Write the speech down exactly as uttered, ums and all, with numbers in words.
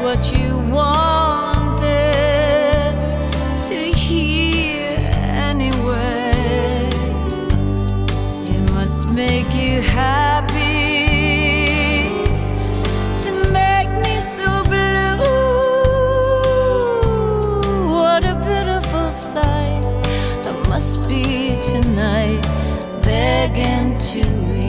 what you wanted to hear anyway. It must make you happy to make me so blue. What a pitiful sight I must be tonight, begging to you.